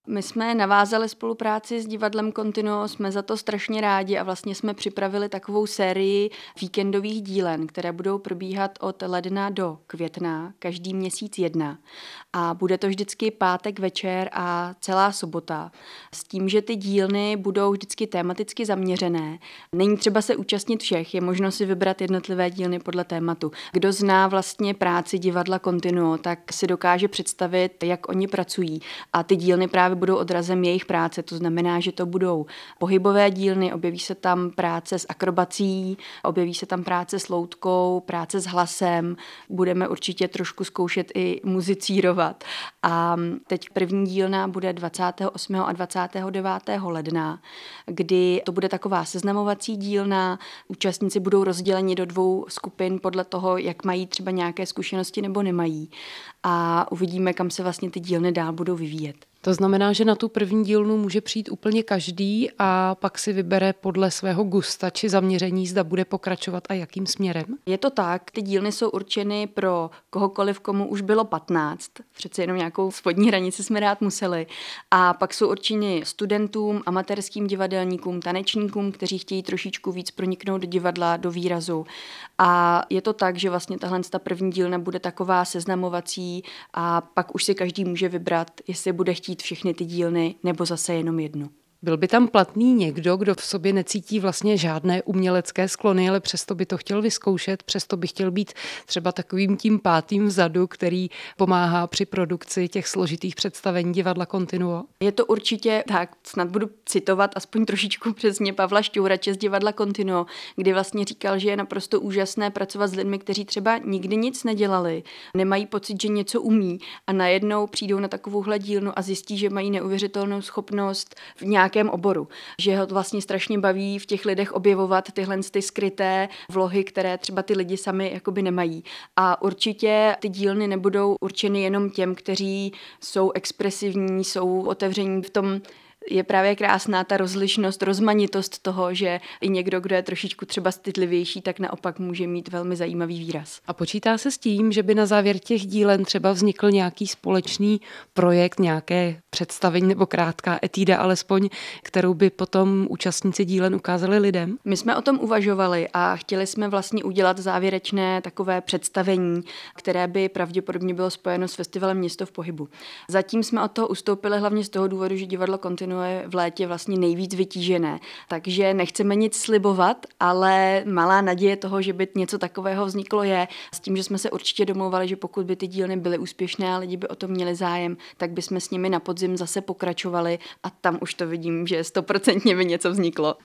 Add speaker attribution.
Speaker 1: My jsme navázali spolupráci s divadlem Continuo, jsme za to strašně rádi a vlastně jsme připravili takovou sérii víkendových dílen, které budou probíhat od ledna do května, každý měsíc jedna. A bude to vždycky pátek večer a celá sobota. S tím, že ty dílny budou vždycky tematicky zaměřené. Není třeba se účastnit všech, je možno si vybrat jednotlivé dílny podle tématu. Kdo zná vlastně práci divadla Continuo, tak si dokáže představit, jak oni pracují. A ty dílny právě budou odrazem jejich práce, to znamená, že to budou pohybové dílny, objeví se tam práce s akrobací, objeví se tam práce s loutkou, práce s hlasem, budeme určitě trošku zkoušet i muzicírovat. A teď první dílna bude 28. a 29. ledna, kdy to bude taková seznamovací dílna, účastníci budou rozděleni do 2 skupin podle toho, jak mají třeba nějaké zkušenosti nebo nemají. A uvidíme, kam se vlastně ty dílny dál budou vyvíjet.
Speaker 2: To znamená, že na tu první dílnu může přijít úplně každý a pak si vybere podle svého gusta či zaměření, zda bude pokračovat a jakým směrem?
Speaker 1: Je to tak, ty dílny jsou určeny pro kohokoliv, komu už bylo 15. Přece jenom nějakou spodní hranici jsme dát museli. A pak jsou určeny studentům, amatérským divadelníkům, tanečníkům, kteří chtějí trošičku víc proniknout do divadla, do výrazu. A je to tak, že vlastně tahle první dílna bude taková seznamovací a pak už si každý může vybrat, jestli bude chtít všechny ty dílny nebo zase jenom jednu.
Speaker 2: Byl by tam platný někdo, kdo v sobě necítí vlastně žádné umělecké sklony, ale přesto by to chtěl vyzkoušet, přesto by chtěl být třeba takovým tím pátým vzadu, který pomáhá při produkci těch složitých představení divadla Continuo?
Speaker 1: Je to určitě tak, snad budu citovat aspoň trošičku přesně Pavla Šťourače z divadla Continuo, kdy vlastně říkal, že je naprosto úžasné pracovat s lidmi, kteří třeba nikdy nic nedělali, nemají pocit, že něco umí a najednou přijdou na takovouhle dílnu a zjistí, že mají neuvěřitelnou schopnost v nějakém oboru. Že ho vlastně strašně baví v těch lidech objevovat tyhle ty skryté vlohy, které třeba ty lidi sami jakoby nemají. A určitě ty dílny nebudou určeny jenom těm, kteří jsou expresivní, jsou otevření v tom. Je právě krásná ta rozlišnost, rozmanitost toho, že i někdo, kdo je trošičku třeba citlivější, tak naopak může mít velmi zajímavý výraz.
Speaker 2: A počítá se s tím, že by na závěr těch dílen třeba vznikl nějaký společný projekt, nějaké představení nebo krátká etída alespoň, kterou by potom účastníci dílen ukázali lidem?
Speaker 1: My jsme o tom uvažovali a chtěli jsme vlastně udělat závěrečné takové představení, které by pravděpodobně bylo spojeno s festivalem Město v pohybu. Zatím jsme od toho ustoupili hlavně z toho důvodu, že divadlo Continuo je v létě vlastně nejvíc vytížené. Takže nechceme nic slibovat, ale malá naděje toho, že by něco takového vzniklo je, s tím, že jsme se určitě domlouvali, že pokud by ty dílny byly úspěšné a lidi by o to měli zájem, tak bychom s nimi na podzim zase pokračovali a tam už to vidím, že 100% by něco vzniklo.